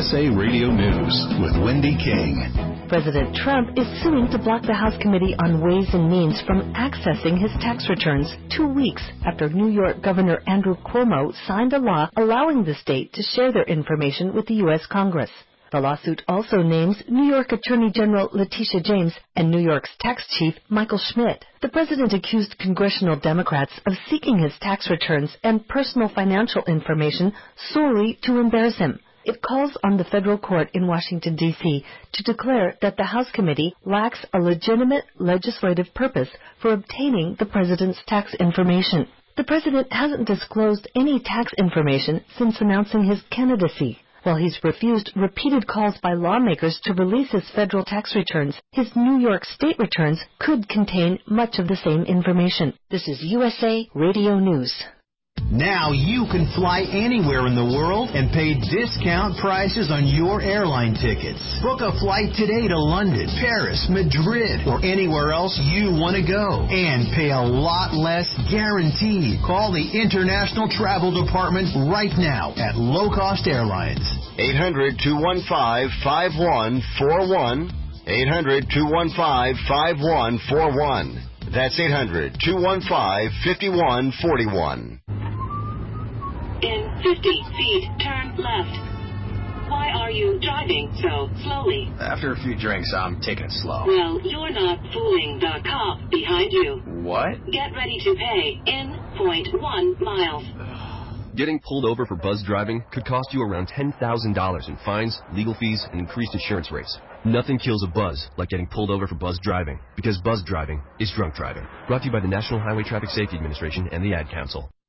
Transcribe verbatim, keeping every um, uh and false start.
S A Radio News with Wendy King. President Trump is suing to block the House Committee on Ways and Means from accessing his tax returns two weeks after New York Governor Andrew Cuomo signed a law allowing the state to share their information with the U S Congress. The lawsuit also names New York Attorney General Letitia James and New York's tax chief Michael Schmidt. The president accused congressional Democrats of seeking his tax returns and personal financial information solely to embarrass him. It calls on the federal court in Washington, D C to declare that the House committee lacks a legitimate legislative purpose for obtaining the president's tax information. The president hasn't disclosed any tax information since announcing his candidacy. While he's refused repeated calls by lawmakers to release his federal tax returns, his New York state returns could contain much of the same information. This is U S A Radio News. Now you can fly anywhere in the world and pay discount prices on your airline tickets. Book a flight today to London, Paris, Madrid, or anywhere else you want to go. And pay a lot less guaranteed. Call the International Travel Department right now at Low Cost Airlines. eight hundred, two one five, five one four one. eight hundred, two one five, five one four one. That's eight hundred, two one five, five one four one. In fifty feet, turn left. Why are you driving so slowly? After a few drinks, I'm taking it slow. Well, you're not fooling the cop behind you. What? Get ready to pay in point one miles. Getting pulled over for buzz driving could cost you around ten thousand dollars in fines, legal fees, and increased insurance rates. Nothing kills a buzz like getting pulled over for buzz driving, because buzz driving is drunk driving. Brought to you by the National Highway Traffic Safety Administration and the Ad Council.